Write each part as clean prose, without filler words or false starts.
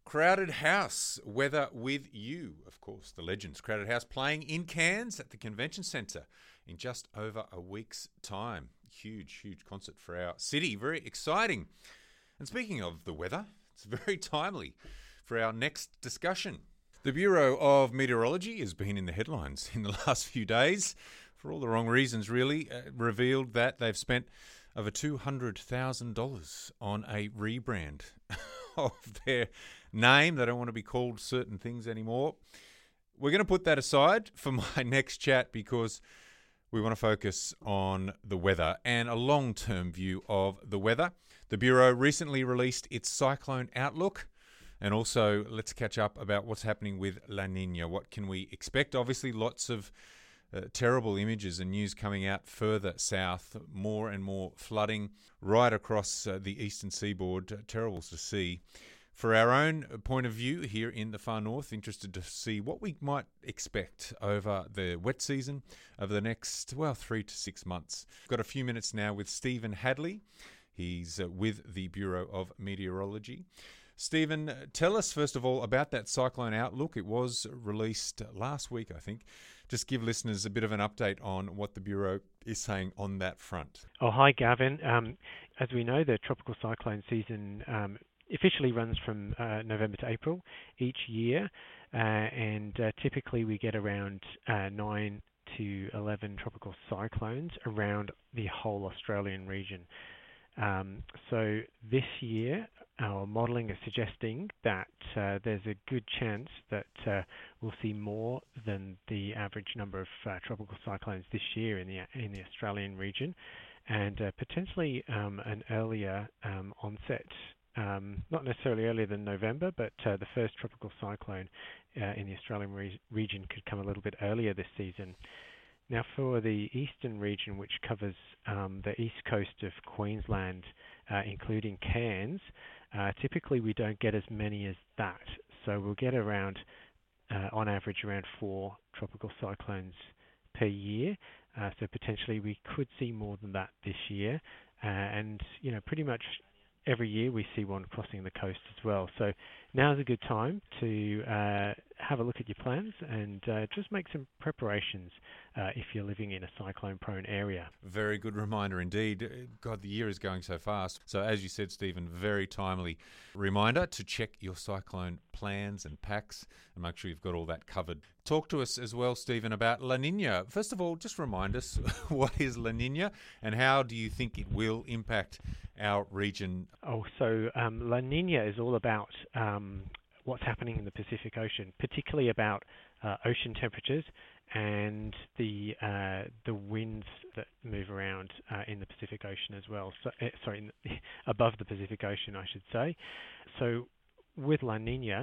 Crowded House weather with you, of course, the Legends. Crowded House playing in Cairns at the Convention Centre in just over a week's time. Huge concert for our city. Very exciting. And speaking of the weather, it's very timely for our next discussion. The Bureau of Meteorology has been in the headlines in the last few days for all the wrong reasons, really. Revealed that they've spent over $200,000 on a rebrand of their name. They don't want to be called certain things anymore. We're going to put that aside for my next chat because we want to focus on the weather and a long-term view of the weather. The Bureau recently released its cyclone outlook, and also let's catch up about what's happening with La Nina. What can we expect? Obviously, lots of terrible images and news coming out further south, more and more flooding right across the eastern seaboard. Terrible to see. For our own point of view here in the far north, interested to see what we might expect over the wet season over the next, 3 to 6 months. We've got a few minutes now with Stephen Hadley. He's with the Bureau of Meteorology. Stephen, tell us first of all about that cyclone outlook. It was released last week, I think. Just give listeners a bit of an update on what the Bureau is saying on that front. Oh, hi, Gavin. As we know, the tropical cyclone season officially runs from November to April each year, and typically we get around 9 to 11 tropical cyclones around the whole Australian region. So this year, our modelling is suggesting that there's a good chance that we'll see more than the average number of tropical cyclones this year in the Australian region, and potentially an earlier onset. Not necessarily earlier than November, but the first tropical cyclone in the Australian region could come a little bit earlier this season. Now, for the eastern region, which covers the east coast of Queensland, including Cairns, typically we don't get as many as that. So we'll get around, on average, around 4 tropical cyclones per year. So potentially we could see more than that this year. And, pretty much every year we see one crossing the coast as well. So now's a good time to have a look at your plans and just make some preparations if you're living in a cyclone-prone area. Very good reminder indeed. God, the year is going so fast. So as you said, Stephen, very timely reminder to check your cyclone plans and packs and make sure you've got all that covered. Talk to us as well, Stephen, about La Nina. First of all, just remind us, what is La Nina and how do you think it will impact our region? So La Nina is all about what's happening in the Pacific Ocean, particularly about ocean temperatures and the winds that move around in the Pacific Ocean as well. So, above the Pacific Ocean, I should say. So with La Nina,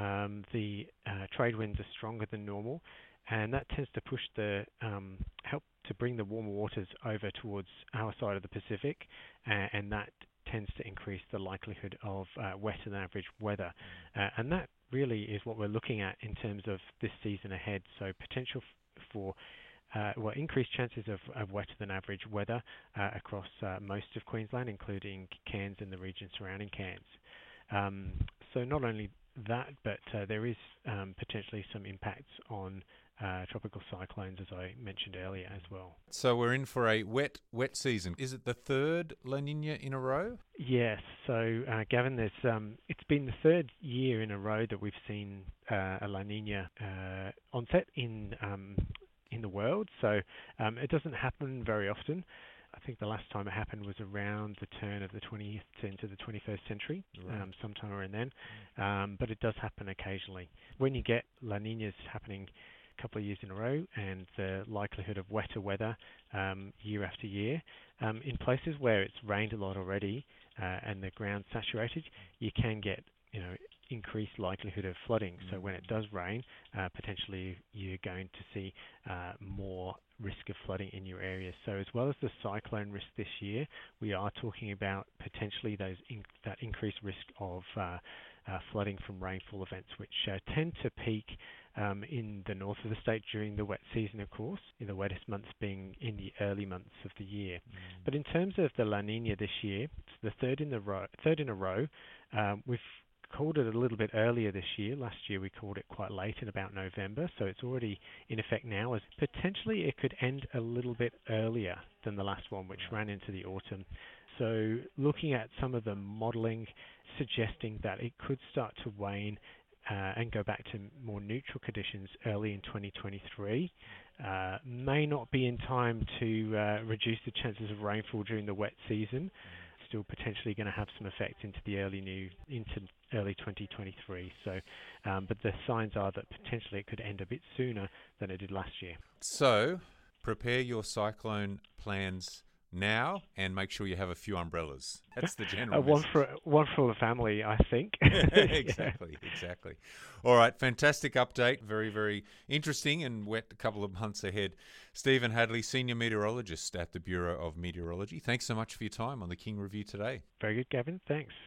the trade winds are stronger than normal, and that tends to push help to bring the warmer waters over towards our side of the Pacific, and that tends to increase the likelihood of wetter than average weather. And that really is what we're looking at in terms of this season ahead. So potential for increased chances of wetter than average weather across most of Queensland, including Cairns and the region surrounding Cairns. So not only that, but there is potentially some impacts on tropical cyclones, as I mentioned earlier, as well. So we're in for a wet season. Is it the third La Nina in a row? Yes. So, Gavin, it's been the third year in a row that we've seen a La Nina onset in the world. So it doesn't happen very often. I think the last time it happened was around the turn of the 20th into the 21st century, right. Sometime around then. But it does happen occasionally. When you get La Ninas happening couple of years in a row, and the likelihood of wetter weather year after year. In places where it's rained a lot already and the ground's saturated, you can get increased likelihood of flooding. So when it does rain, potentially you're going to see more risk of flooding in your area. So as well as the cyclone risk this year, we are talking about potentially that increased risk of flooding from rainfall events, which tend to peak in the north of the state during the wet season, of course, in the wettest months being in the early months of the year. But in terms of the La Nina this year, it's the third in a row. We've called it a little bit earlier this year. Last year we called it quite late in about November, so it's already in effect now. As potentially it could end a little bit earlier than the last one, which ran into the autumn. So looking at some of the modelling suggesting that it could start to wane and go back to more neutral conditions early in 2023. May not be in time to reduce the chances of rainfall during the wet season. Still potentially going to have some effect into early 2023. So, but the signs are that potentially it could end a bit sooner than it did last year. So, prepare your cyclone plans now and make sure you have a few umbrellas. That's the general one for the family, I think. Exactly. All right, fantastic update. Very, very interesting and wet a couple of months ahead. Stephen Hadley, Senior Meteorologist at the Bureau of Meteorology. Thanks so much for your time on the King Review today. Very good, Gavin. Thanks.